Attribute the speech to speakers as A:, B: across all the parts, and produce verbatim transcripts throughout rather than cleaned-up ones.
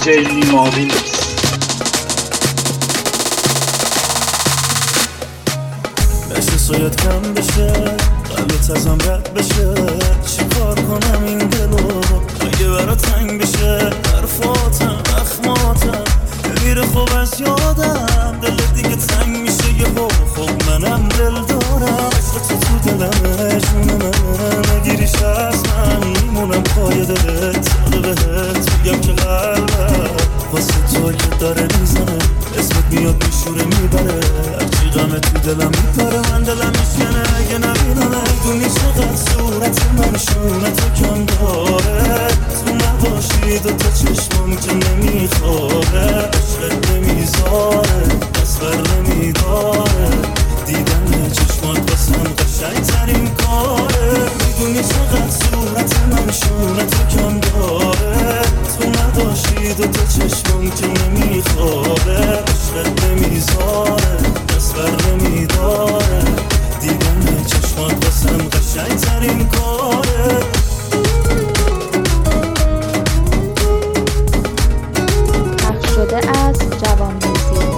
A: دیجی نیما میکس.
B: بشه سویت کم بشه، قلبت ازم رد بشه، چی کار کنم این دلو اگه برا تنگ بشه؟ حرفاتم اخماتم میره خوب از یادم، دل دیگه تنگ میشه یه با خب منم دل دارم، عشق تو تو دلمه جون من، نگیریش از من میمونم پای دلت، ساله بهت میگم که قلبم واسه تو که داره میزنه، اسمت میاد میشوره میبره، هرچی غمه تو دلم میپره، من دلم میشکنه اگه نبینمه، دونی چقدر صورت من شونه تو کم داره، تو نباشی دوتا چشمم که نمیخوره، عشقت نمیذاره دست بر نمیداره، دیدن چشمات واسم قشنگ ترین کاره، میدونی چقدر صورت من شونه تو کم داره، تو نداشتی دوتا چشمم که نمیخوره، عشقت نمیذاره دست بر نمیداره، دیدن چشمات واسم قشنگ ترین کاره.
C: پخش شده از جوان موزیک.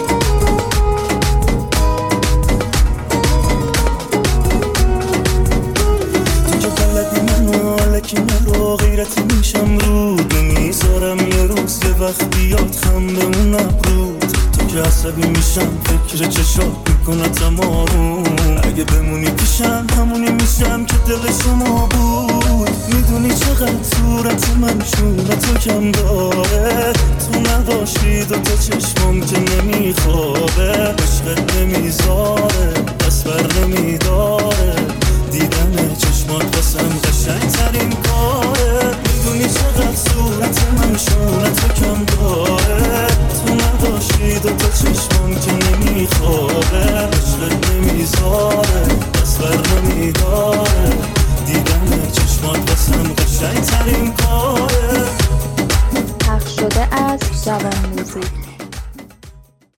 B: تو که بلدی منو علکی نرو، غیرتی میشم رود نمیذارم یه روز یه وقت بیاد خم بمون ابرود، تو که عصبی میشم فکر چشات میکنتم آروم، اگه بمونی پیشم همونی میشم که دل شما بود، میدونی چقدر صورت من شونه تو کم داره، تو نباشی دوتا چشمم که نمیخوابه، عشقت نمیذاره دست بر نمیداره، دیدن چشمات واسم قشنگ ترین کاره، میدونی چقدر صورت من شونه تو کم داره، تو نداشتی دوتا چشمم که نمیخوابه، عشقت نمیذاره دست بر نمیداره، دیدن چشمات واسم قشنگ ترین